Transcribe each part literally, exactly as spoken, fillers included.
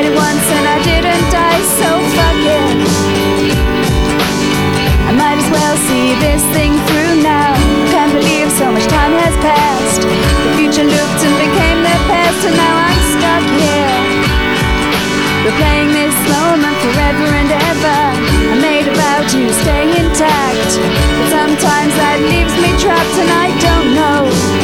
tried it once and I didn't die, so fuck it. I might as well see this thing through now. Can't believe so much time has passed. The future looked and became the past, and now I'm stuck here, replaying this moment forever and ever. I made a vow to stay intact, but sometimes that leaves me trapped, and I don't know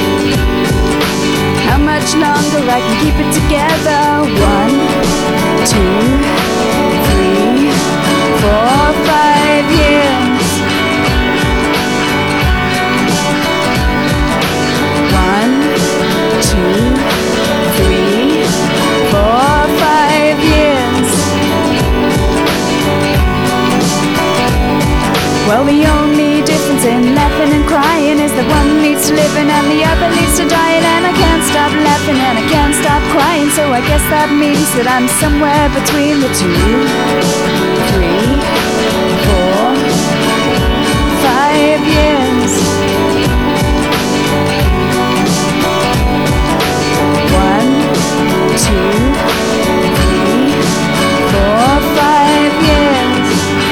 how much longer I can keep it together. One, two, three, four, five years. One, two, three, four, five years. Well, the only difference in laughing and crying is that one leads to living and the other leads to dying. And I can't stop laughing and I can't stop crying, so I guess that means that I'm somewhere between the two. Three, four, five years. One, two, three, four, five years.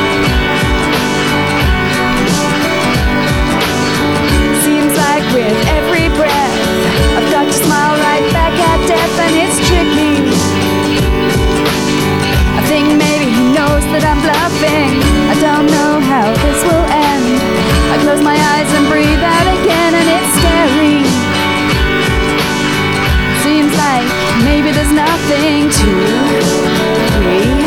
Seems like with every breath I've got to smile right back at death, and it's tricky. I think maybe he knows that I'm bluffing. I don't know how this will end. I close my eyes and breathe out again, and it's scary. Seems like maybe there's nothing. Two, three,